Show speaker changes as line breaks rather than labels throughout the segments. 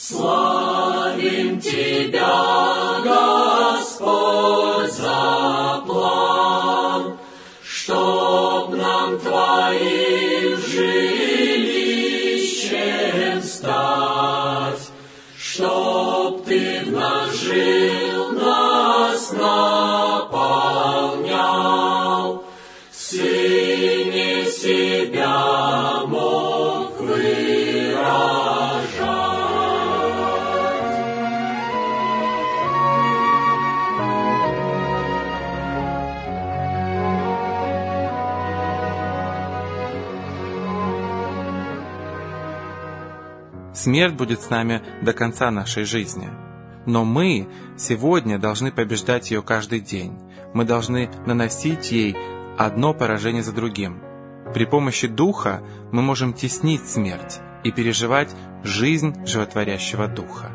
Славим Тебя, Господь, за план, чтоб нам Твоим жилищем стать, чтоб Ты в нас жил, нас наполнял, в Сыне себя мог выражать.
Смерть будет с нами до конца нашей жизни. Но мы сегодня должны побеждать ее каждый день. Мы должны наносить ей одно поражение за другим. При помощи Духа мы можем теснить смерть и переживать жизнь животворящего Духа.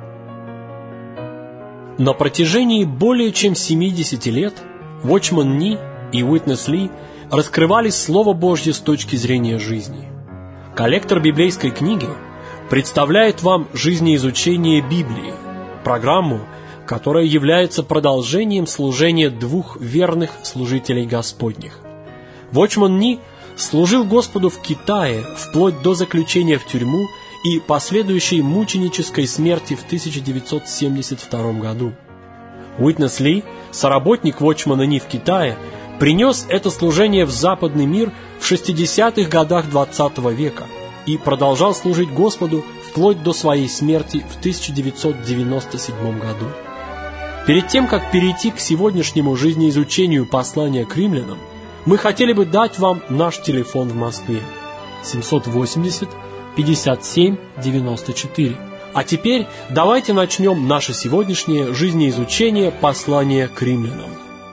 На протяжении более чем 70 лет Watchman Nee и Witness Lee раскрывали Слово Божье с точки зрения жизни. Коллектор библейской книги представляет вам жизнеизучение Библии, программу, которая является продолжением служения двух верных служителей Господних. Watchman Nee служил Господу в Китае вплоть до заключения в тюрьму и последующей мученической смерти в 1972 году. Witness Lee, соработник Watchman Nee в Китае, принес это служение в западный мир в 60-х годах XX века и продолжал служить Господу вплоть до своей смерти в 1997 году. Перед тем, как перейти к сегодняшнему жизнеизучению послания к римлянам, мы хотели бы дать вам наш телефон в Москве 780 57 94. А теперь давайте начнем наше сегодняшнее жизнеизучение послания к римлянам.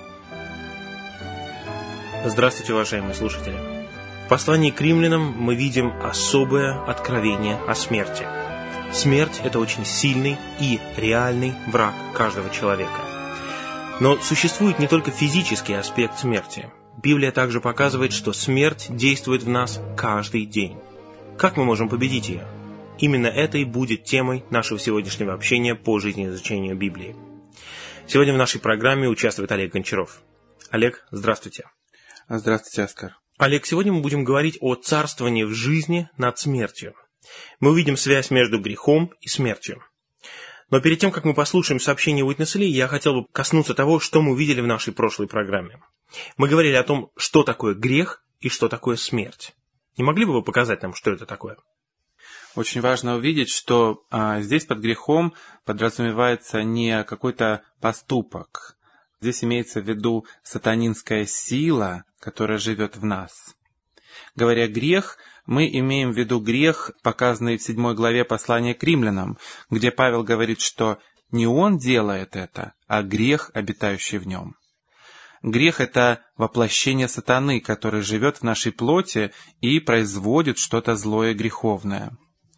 Здравствуйте, уважаемые слушатели! В послании к римлянам мы видим особое откровение о смерти. Смерть – это очень сильный и реальный враг каждого человека. Но существует не только физический аспект смерти. Библия также показывает, что смерть действует в нас каждый день. Как мы можем победить ее? Именно это и будет темой нашего сегодняшнего общения по жизнеизучению Библии. Сегодня в нашей программе участвует Олег Гончаров. Олег, здравствуйте.
Здравствуйте, Оскар.
Олег, сегодня мы будем говорить о царствовании в жизни над смертью. Мы увидим связь между грехом и смертью. Но перед тем, как мы послушаем сообщение Witness Lee, я хотел бы коснуться того, что мы увидели в нашей прошлой программе. Мы говорили о том, что такое грех и что такое смерть. Не могли бы вы показать нам, что это такое?
Очень важно увидеть, что здесь под грехом подразумевается не какой-то поступок. Здесь имеется в виду сатанинская сила, которая живет в нас. Говоря «грех», мы имеем в виду грех, показанный в 7 главе послания к римлянам, где Павел говорит, что не он делает это, а грех, обитающий в нем. Грех — это воплощение сатаны, который живет в нашей плоти и производит что-то злое и греховное.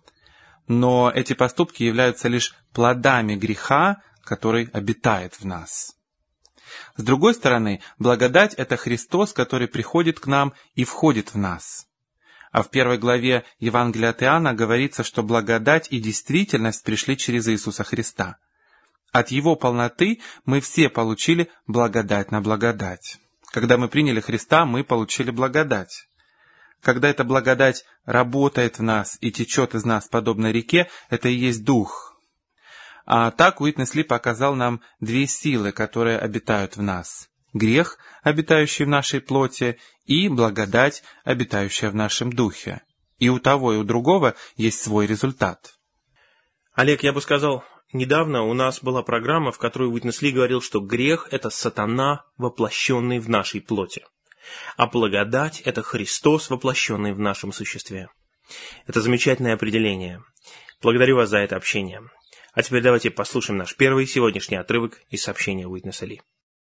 Но эти поступки являются лишь плодами греха, который обитает в нас. С другой стороны, благодать — это Христос, который приходит к нам и входит в нас. А в 1 главе Евангелия от Иоанна говорится, что благодать и действительность пришли через Иисуса Христа. От Его полноты мы все получили благодать на благодать. Когда мы приняли Христа, мы получили благодать. Когда эта благодать работает в нас и течет из нас подобно реке, это и есть Дух. А так Witness Lee показал нам две силы, которые обитают в нас. Грех, обитающий в нашей плоти, и благодать, обитающая в нашем духе. И у того, и у другого есть свой результат.
Олег, я бы сказал, недавно у нас была программа, в которой Witness Lee говорил, что грех – это сатана, воплощенный в нашей плоти. А благодать – это Христос, воплощенный в нашем существе. Это замечательное определение. Благодарю вас за это общение. А теперь давайте послушаем наш первый сегодняшний отрывок из сообщения Witness Lee.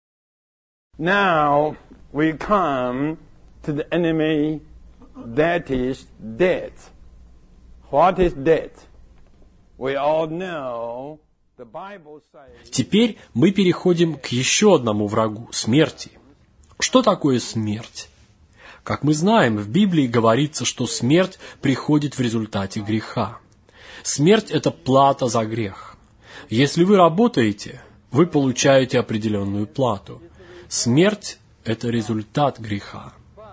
Now we come to the enemy, that is death. What is death? We all know the Bible says...
Теперь мы переходим к еще одному врагу – смерти. Что такое смерть? Как мы знаем, в Библии говорится, что смерть приходит в результате греха. Смерть – это плата за грех. Если вы работаете, вы получаете определенную плату. Смерть – это результат греха.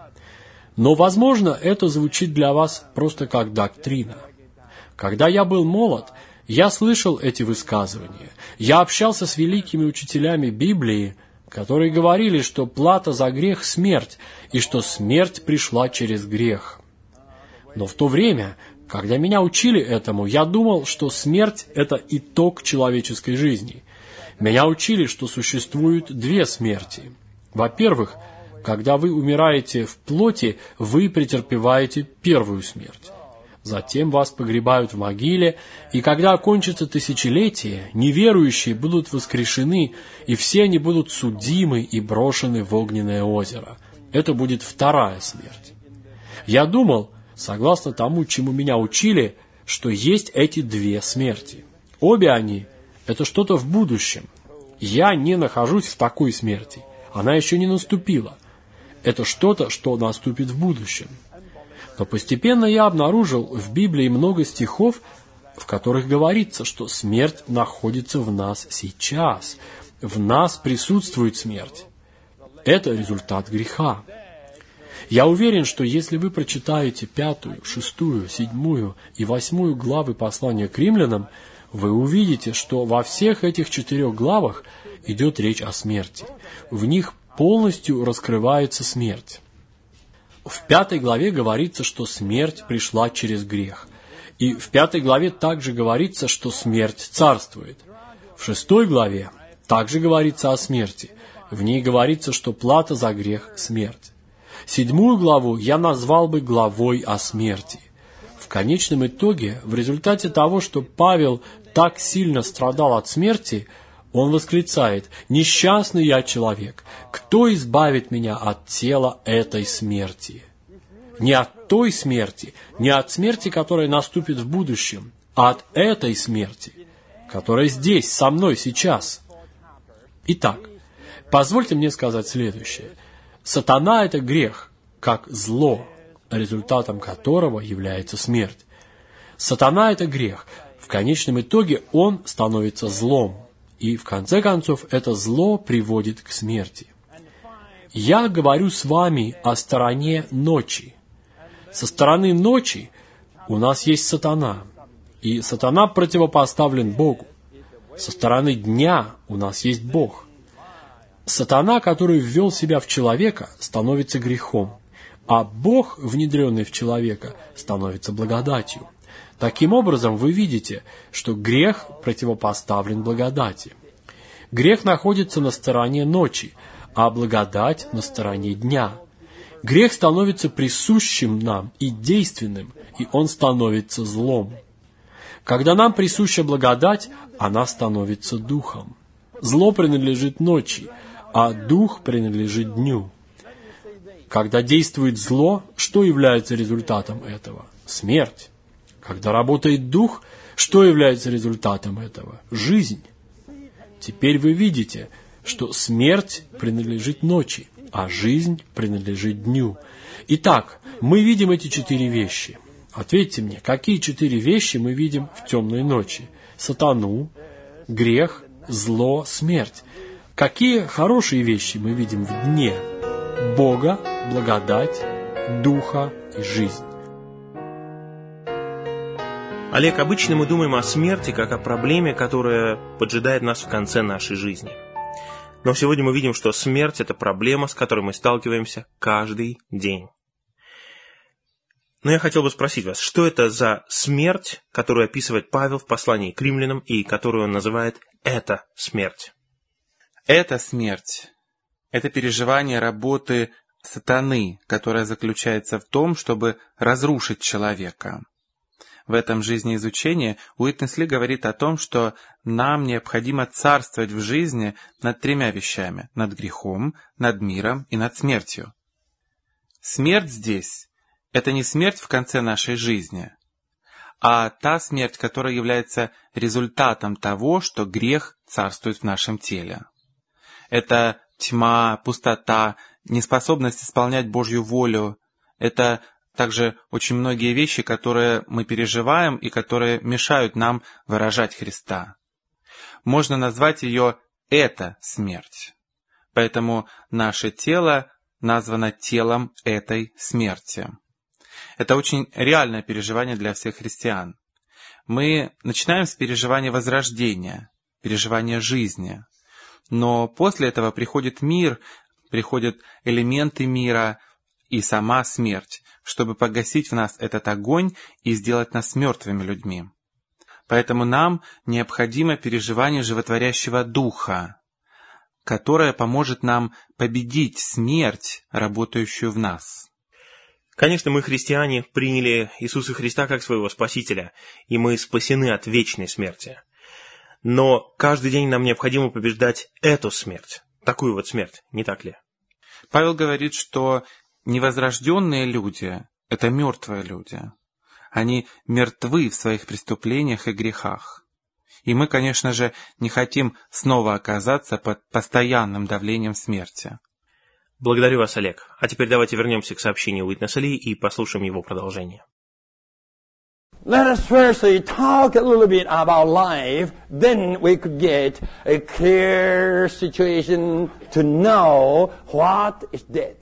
Но, возможно, это звучит для вас просто как доктрина. Когда я был молод, я слышал эти высказывания. Я общался с великими учителями Библии, которые говорили, что плата за грех – смерть, и что смерть пришла через грех. Но в то время, когда меня учили этому, я думал, что смерть – это итог человеческой жизни. Меня учили, что существуют две смерти. Во-первых, когда вы умираете в плоти, вы претерпеваете первую смерть. Затем вас погребают в могиле, и когда окончится тысячелетие, неверующие будут воскрешены, и все они будут судимы и брошены в огненное озеро. Это будет вторая смерть. Я думал, согласно тому, чему меня учили, что есть эти две смерти. Обе они – это что-то в будущем. Я не нахожусь в такой смерти. Она еще не наступила. Это что-то, что наступит в будущем. Но постепенно я обнаружил в Библии много стихов, в которых говорится, что смерть находится в нас сейчас. В нас присутствует смерть. Это результат греха. Я уверен, что если вы прочитаете 5, 6, 7 и 8 главы послания к римлянам, вы увидите, что во всех этих 4 главах идет речь о смерти. В них полностью раскрывается смерть. В 5 главе говорится, что смерть пришла через грех. И в 5 главе также говорится, что смерть царствует. В 6 главе также говорится о смерти. В ней говорится, что плата за грех – смерть. 7 главу я назвал бы главой о смерти. В конечном итоге, в результате того, что Павел так сильно страдал от смерти, он восклицает: «Несчастный я человек, кто избавит меня от тела этой смерти?» Не от той смерти, не от смерти, которая наступит в будущем, а от этой смерти, которая здесь, со мной сейчас. Итак, позвольте мне сказать следующее. Сатана – это грех, как зло, результатом которого является смерть. Сатана – это грех. В конечном итоге он становится злом. И, в конце концов, это зло приводит к смерти. Я говорю с вами о стороне ночи. Со стороны ночи у нас есть сатана. И сатана противопоставлен Богу. Со стороны дня у нас есть Бог. Сатана, который ввел себя в человека, становится грехом. А Бог, внедренный в человека, становится благодатью. Таким образом, вы видите, что грех противопоставлен благодати. Грех находится на стороне ночи, а благодать на стороне дня. Грех становится присущим нам и действенным, и он становится злом. Когда нам присуща благодать, она становится духом. Зло принадлежит ночи, а дух принадлежит дню. Когда действует зло, что является результатом этого? Смерть. Когда работает дух, что является результатом этого? Жизнь. Теперь вы видите, что смерть принадлежит ночи, а жизнь принадлежит дню. Итак, мы видим эти 4 вещи. Ответьте мне, какие 4 вещи мы видим в темной ночи? Сатану, грех, зло, смерть. Какие хорошие вещи мы видим в дне? Бога, благодать, духа и жизнь.
Олег, обычно мы думаем о смерти как о проблеме, которая поджидает нас в конце нашей жизни. Но сегодня мы видим, что смерть – это проблема, с которой мы сталкиваемся каждый день. Но я хотел бы спросить вас, что это за смерть, которую описывает Павел в послании к римлянам и которую он называет «это смерть»?
Это смерть. Это переживание работы сатаны, которая заключается в том, чтобы разрушить человека. В этом жизнеизучении Уитнес Ли говорит о том, что нам необходимо царствовать в жизни над 3 вещами: над грехом, над миром и над смертью. Смерть здесь – это не смерть в конце нашей жизни, а та смерть, которая является результатом того, что грех царствует в нашем теле. Это тьма, пустота, неспособность исполнять Божью волю, это также очень многие вещи, которые мы переживаем и которые мешают нам выражать Христа. Можно назвать ее «это смерть». Поэтому наше тело названо телом этой смерти. Это очень реальное переживание для всех христиан. Мы начинаем с переживания возрождения, переживания жизни. Но после этого приходит мир, приходят элементы мира и сама смерть, чтобы погасить в нас этот огонь и сделать нас мертвыми людьми. Поэтому нам необходимо переживание животворящего духа, которое поможет нам победить смерть, работающую в нас.
Конечно, мы, христиане, приняли Иисуса Христа как своего Спасителя, и мы спасены от вечной смерти. Но каждый день нам необходимо побеждать эту смерть, такую вот смерть, не так ли?
Павел говорит, что невозрожденные люди — это мертвые люди. Они мертвы в своих преступлениях и грехах. И мы, конечно же, не хотим снова оказаться под постоянным давлением смерти.
Благодарю вас, Олег. А теперь давайте вернемся к сообщению Уитнеса Ли и послушаем его продолжение.
Let us firstly talk a little bit about life, then we could get a clear situation to know what is death.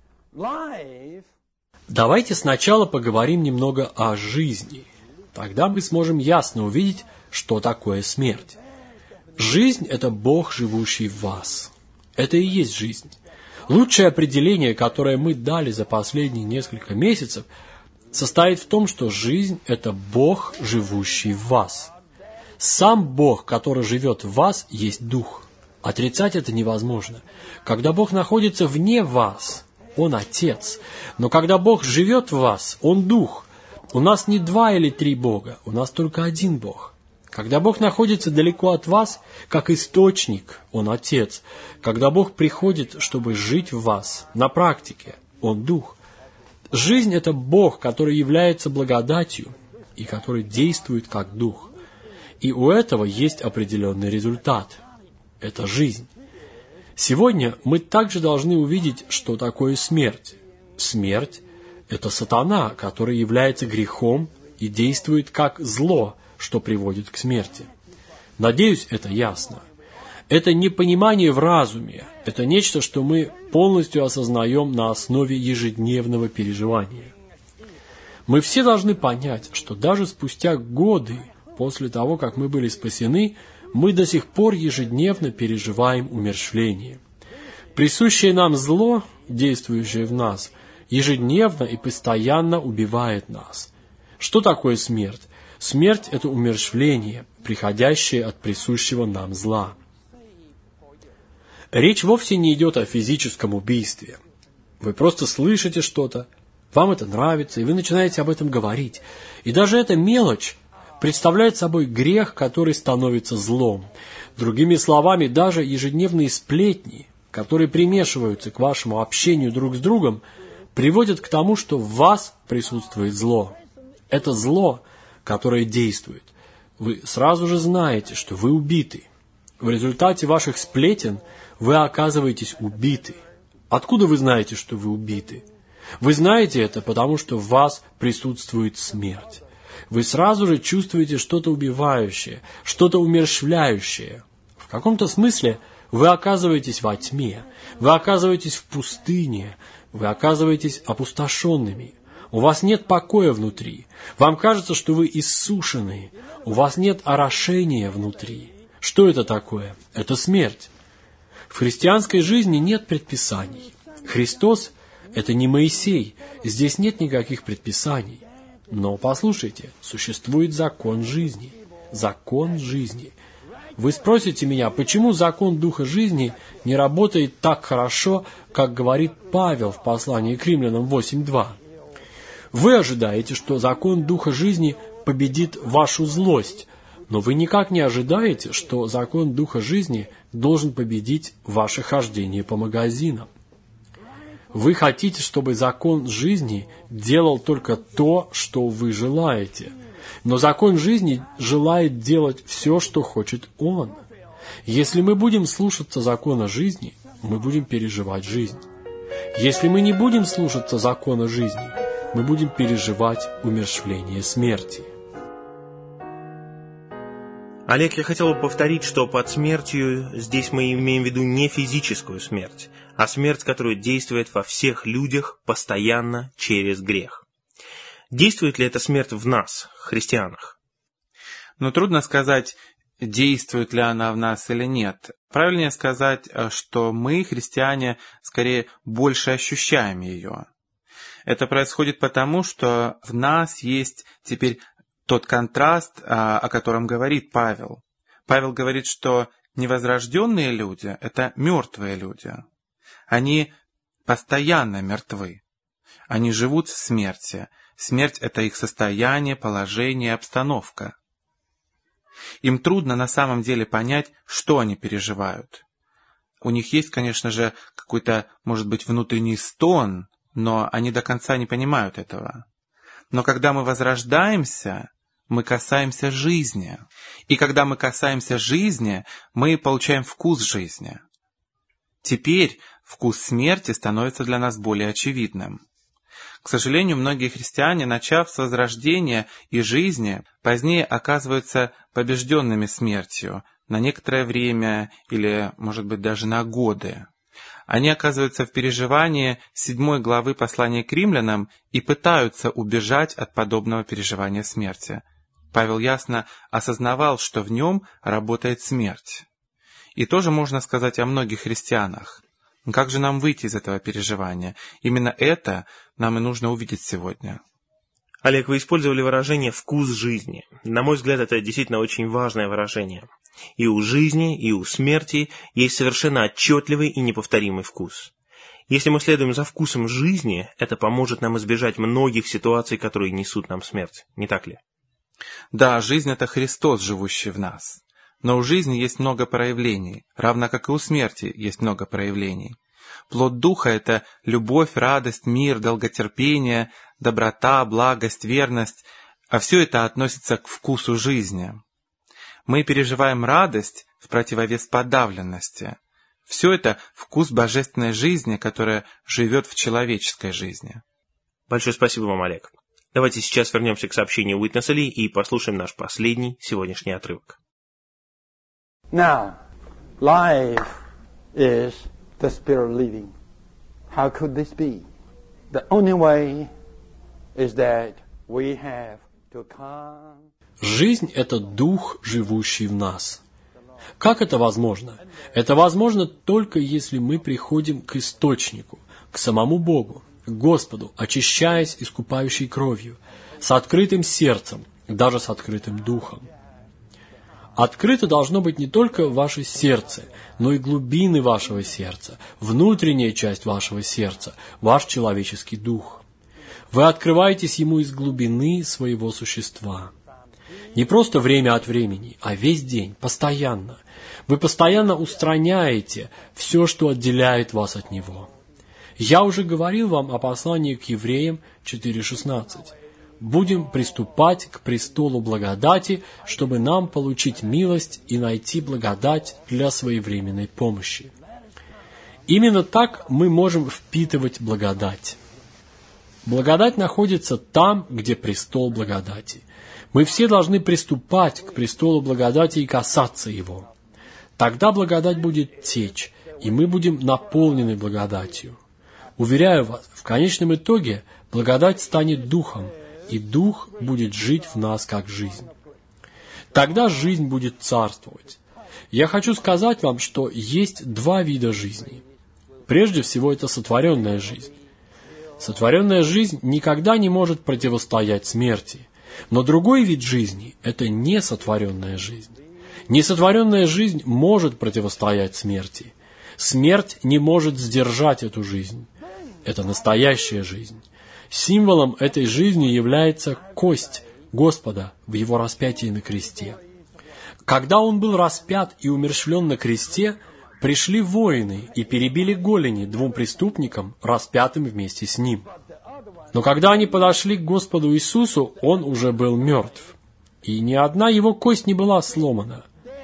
Life.
Давайте сначала поговорим немного о жизни. Тогда мы сможем ясно увидеть, что такое смерть. Жизнь – это Бог, живущий в вас. Это и есть жизнь. Лучшее определение, которое мы дали за последние несколько месяцев, состоит в том, что жизнь – это Бог, живущий в вас. Сам Бог, который живет в вас, есть Дух. Отрицать это невозможно. Когда Бог находится вне вас, Он Отец. Но когда Бог живет в вас, Он Дух. У нас не 2 или 3 Бога, у нас только один Бог. Когда Бог находится далеко от вас, как источник, Он Отец. Когда Бог приходит, чтобы жить в вас, на практике, Он Дух. Жизнь – это Бог, который является благодатью и который действует как Дух. И у этого есть определенный результат. Это жизнь. Сегодня мы также должны увидеть, что такое смерть. Смерть – это сатана, который является грехом и действует как зло, что приводит к смерти. Надеюсь, это ясно. Это не понимание в разуме, это нечто, что мы полностью осознаем на основе ежедневного переживания. Мы все должны понять, что даже спустя годы после того, как мы были спасены, мы до сих пор ежедневно переживаем умерщвление. Присущее нам зло, действующее в нас, ежедневно и постоянно убивает нас. Что такое смерть? Смерть – это умерщвление, приходящее от присущего нам зла. Речь вовсе не идет о физическом убийстве. Вы просто слышите что-то, вам это нравится, и вы начинаете об этом говорить. И даже эта мелочь представляет собой грех, который становится злом. Другими словами, даже ежедневные сплетни, которые примешиваются к вашему общению друг с другом, приводят к тому, что в вас присутствует зло. Это зло, которое действует. Вы сразу же знаете, что вы убиты. В результате ваших сплетен вы оказываетесь убиты. Откуда вы знаете, что вы убиты? Вы знаете это, потому что в вас присутствует смерть. Вы сразу же чувствуете что-то убивающее, что-то умерщвляющее. В каком-то смысле вы оказываетесь во тьме, вы оказываетесь в пустыне, вы оказываетесь опустошенными. У вас нет покоя внутри. Вам кажется, что вы иссушены. У вас нет орошения внутри. Что это такое? Это смерть. В христианской жизни нет предписаний. Христос – это не Моисей. Здесь нет никаких предписаний. Но послушайте, существует закон жизни. Закон жизни. Вы спросите меня, почему закон Духа жизни не работает так хорошо, как говорит Павел в послании к Римлянам 8:2? Вы ожидаете, что закон Духа жизни победит вашу злость, но вы никак не ожидаете, что закон Духа жизни должен победить ваше хождение по магазинам. Вы хотите, чтобы закон жизни делал только то, что вы желаете. Но закон жизни желает делать все, что хочет он. Если мы будем слушаться закона жизни, мы будем переживать жизнь. Если мы не будем слушаться закона жизни, мы будем переживать умерщвление смерти.
Олег, я хотел бы повторить, что под смертью здесь мы имеем в виду не физическую смерть, а смерть, которая действует во всех людях постоянно через грех. Действует ли эта смерть в нас, христианах?
Но трудно сказать, действует ли она в нас или нет. Правильнее сказать, что мы, христиане, скорее больше ощущаем ее. Это происходит потому, что в нас есть теперь тот контраст, о котором говорит Павел. Павел говорит, что невозрожденные люди – это мертвые люди. Они постоянно мертвы. Они живут в смерти. Смерть – это их состояние, положение, обстановка. Им трудно на самом деле понять, что они переживают. У них есть, конечно же, какой-то, может быть, внутренний стон, но они до конца не понимают этого. Но когда мы возрождаемся, мы касаемся жизни. И когда мы касаемся жизни, мы получаем вкус жизни. Теперь вкус смерти становится для нас более очевидным. К сожалению, многие христиане, начав с возрождения и жизни, позднее оказываются побежденными смертью на некоторое время или, может быть, даже на годы. Они оказываются в переживании 7 главы послания к римлянам и пытаются убежать от подобного переживания смерти. Павел ясно осознавал, что в нем работает смерть. И тоже можно сказать о многих христианах. Как же нам выйти из этого переживания? Именно это нам и нужно увидеть сегодня.
Олег, вы использовали выражение «вкус жизни». На мой взгляд, это действительно очень важное выражение. И у жизни, и у смерти есть совершенно отчетливый и неповторимый вкус. Если мы следуем за вкусом жизни, это поможет нам избежать многих ситуаций, которые несут нам смерть. Не так ли?
Да, жизнь — это Христос, живущий в нас. Но у жизни есть много проявлений, равно как и у смерти есть много проявлений. Плод Духа — это любовь, радость, мир, долготерпение, доброта, благость, верность, а все это относится к вкусу жизни. Мы переживаем радость в противовес подавленности. Все это вкус божественной жизни, которая живет в человеческой жизни.
Большое спасибо вам, Олег. Давайте сейчас вернемся к сообщению Уитнеса Ли и послушаем наш последний сегодняшний отрывок.
Now, life is the Spirit living. How could this be? The only way is that we have to come.
Жизнь – это Дух, живущий в нас. Как это возможно? Это возможно только если мы приходим к Источнику, к самому Богу, к Господу, очищаясь искупающей кровью, с открытым сердцем, даже с открытым духом. Открыто должно быть не только ваше сердце, но и глубины вашего сердца, внутренняя часть вашего сердца, ваш человеческий дух. Вы открываетесь Ему из глубины своего существа. Не просто время от времени, а весь день, постоянно. Вы постоянно устраняете все, что отделяет вас от Него. Я уже говорил вам о послании к Евреям 4:16. Будем приступать к престолу благодати, чтобы нам получить милость и найти благодать для своевременной помощи. Именно так мы можем впитывать благодать. Благодать находится там, где престол благодати. Мы все должны приступать к престолу благодати и касаться его. Тогда благодать будет течь, и мы будем наполнены благодатью. Уверяю вас, в конечном итоге благодать станет духом, и дух будет жить в нас как жизнь. Тогда жизнь будет царствовать. Я хочу сказать вам, что есть два вида жизни. Прежде всего, это сотворенная жизнь. Сотворенная жизнь никогда не может противостоять смерти. Но другой вид жизни – это несотворенная жизнь. Несотворенная жизнь может противостоять смерти. Смерть не может сдержать эту жизнь. Это настоящая жизнь. Символом этой жизни является кость Господа в Его распятии на кресте. Когда Он был распят и умерщвлен на кресте, пришли воины и перебили голени двум преступникам, распятым вместе с Ним. Но когда они подошли к Господу Иисусу, Он уже был мертв, и ни одна Его кость не была сломана.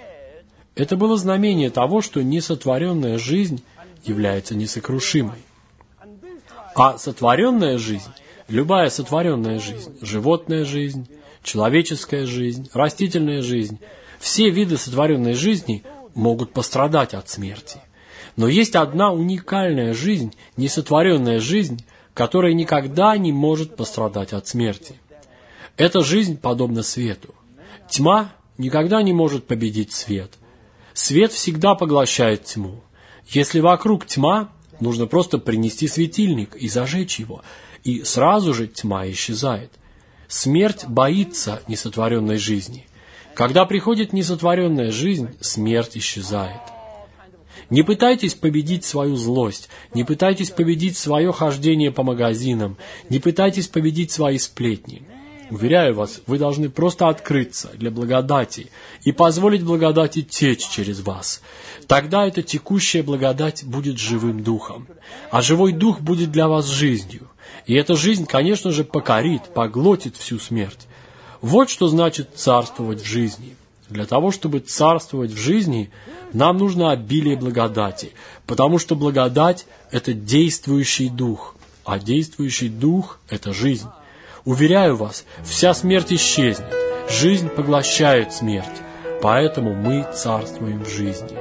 Это было знамение того, что несотворенная жизнь является несокрушимой. А сотворенная жизнь Любая сотворенная жизнь, животная жизнь, человеческая жизнь, растительная жизнь, все виды сотворенной жизни могут пострадать от смерти. Но есть одна уникальная жизнь, несотворенная жизнь, которая никогда не может пострадать от смерти. Эта жизнь подобна свету. Тьма никогда не может победить свет. Свет всегда поглощает тьму. Если вокруг тьма, нужно просто принести светильник и зажечь его, и сразу же тьма исчезает. Смерть боится несотворенной жизни. Когда приходит несотворенная жизнь, смерть исчезает. Не пытайтесь победить свою злость, не пытайтесь победить свое хождение по магазинам, не пытайтесь победить свои сплетни. Уверяю вас, вы должны просто открыться для благодати и позволить благодати течь через вас. Тогда эта текущая благодать будет живым духом, а живой дух будет для вас жизнью. И эта жизнь, конечно же, покорит, поглотит всю смерть. Вот что значит царствовать в жизни. Для того, чтобы царствовать в жизни, нам нужно обилие благодати, потому что благодать – это действующий дух, а действующий дух – это жизнь. Уверяю вас, вся смерть исчезнет, жизнь поглощает смерть, поэтому мы царствуем в жизни.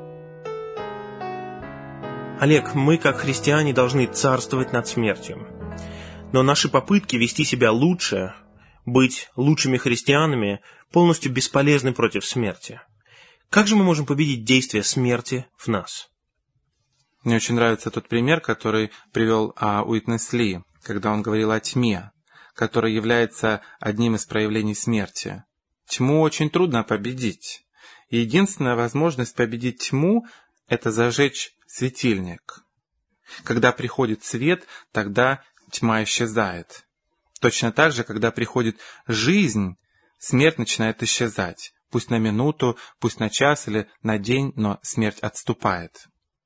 Олег, мы, как христиане, должны царствовать над смертью. Но наши попытки вести себя лучше, быть лучшими христианами, полностью бесполезны против смерти. Как же мы можем победить действие смерти в нас?
Мне очень нравится тот пример, который привел Уитнес Ли, когда он говорил о тьме, которая является одним из проявлений смерти. Тьму очень трудно победить. И единственная возможность победить тьму – это зажечь светильник. Когда приходит свет, тогда тьма исчезает. Точно так же, когда приходит жизнь, смерть начинает исчезать. Пусть на минуту, пусть на час или на день, но смерть отступает.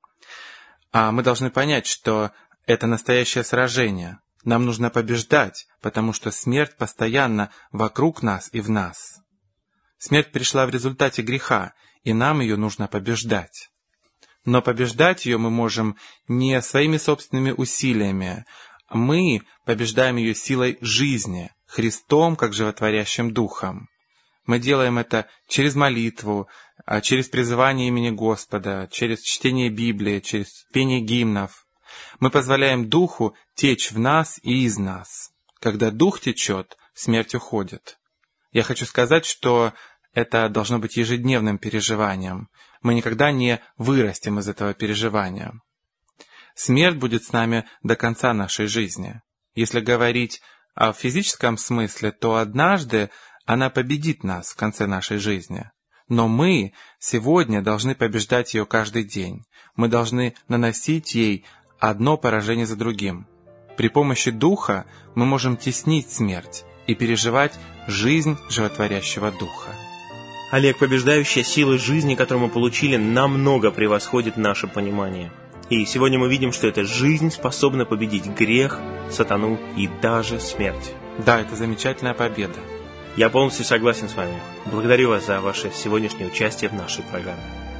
А мы должны понять, что это настоящее сражение. Нам нужно побеждать, потому что смерть постоянно вокруг нас и в нас. Смерть пришла в результате греха, и нам ее нужно побеждать. Но побеждать ее мы можем не своими собственными усилиями. Мы побеждаем ее силой жизни, Христом как животворящим Духом. Мы делаем это через молитву, через призывание имени Господа, через чтение Библии, через пение гимнов. Мы позволяем Духу течь в нас и из нас. Когда Дух течет, смерть уходит. Я хочу сказать, что это должно быть ежедневным переживанием. Мы никогда не вырастем из этого переживания. Смерть будет с нами до конца нашей жизни. Если говорить о физическом смысле, то однажды она победит нас в конце нашей жизни. Но мы сегодня должны побеждать ее каждый день. Мы должны наносить ей одно поражение за другим. При помощи Духа мы можем теснить смерть и переживать жизнь животворящего Духа.
Олег, побеждающая сила жизни, которую мы получили, намного превосходит наше понимание. И сегодня мы видим, что эта жизнь способна победить грех, сатану и даже смерть.
Да, это замечательная победа.
Я полностью согласен с вами. Благодарю вас за ваше сегодняшнее участие в нашей программе.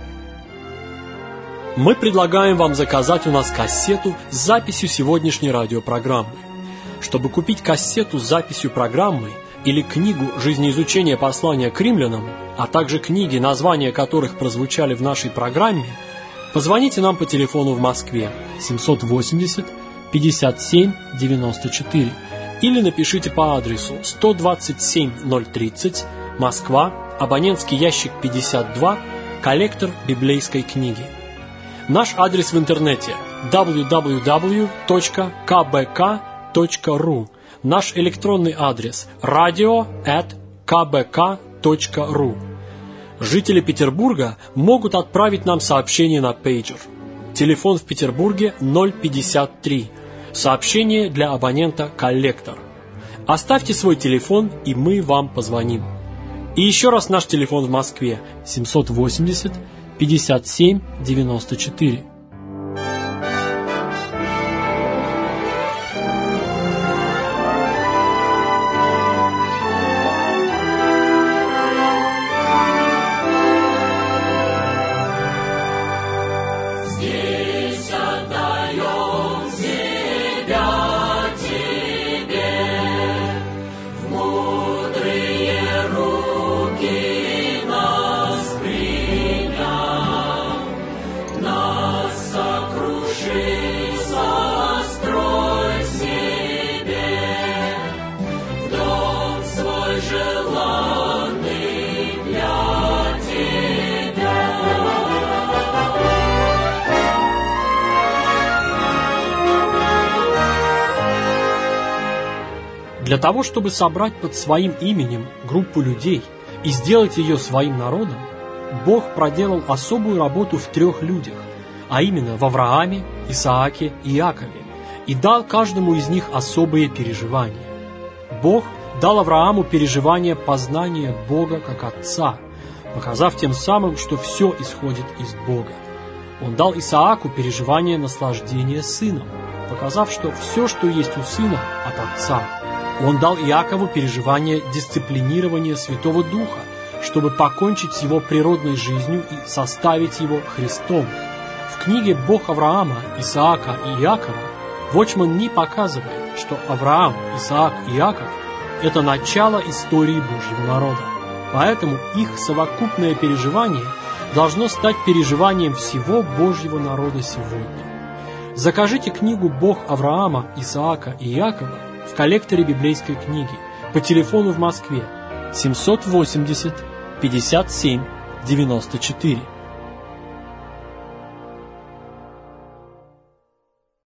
Мы предлагаем вам заказать у нас кассету с записью сегодняшней радиопрограммы. Чтобы купить кассету с записью программы или книгу «Жизнеизучение послания к римлянам», а также книги, названия которых прозвучали в нашей программе, позвоните нам по телефону в Москве 780 57 94 или напишите по адресу 127 030, Москва, абонентский ящик 52, коллектор библейской книги. Наш адрес в интернете www.kbk.ru. Наш электронный адрес radio@kbk.ru. Жители Петербурга могут отправить нам сообщение на пейджер. Телефон в Петербурге 053. Сообщение для абонента «Коллектор». Оставьте свой телефон, и мы вам позвоним. И еще раз наш телефон в Москве 780 57 94.
Здесь отдаем себя тебе.
Для того, чтобы собрать под своим именем группу людей и сделать ее своим народом, Бог проделал особую работу в 3 людях, а именно в Аврааме, Исааке и Иакове, и дал каждому из них особые переживания. Бог дал Аврааму переживание познания Бога как Отца, показав тем самым, что все исходит из Бога. Он дал Исааку переживание наслаждения сыном, показав, что все, что есть у сына, от Отца. Он дал Иакову переживание дисциплинирования Святого Духа, чтобы покончить с его природной жизнью и составить его Христом. В книге «Бог Авраама, Исаака и Иакова» Watchman Nee показывает, что Авраам, Исаак и Иаков – это начало истории Божьего народа. Поэтому их совокупное переживание должно стать переживанием всего Божьего народа сегодня. Закажите книгу «Бог Авраама, Исаака и Иакова» в коллекторе библейской книги по телефону в Москве 780 57 94.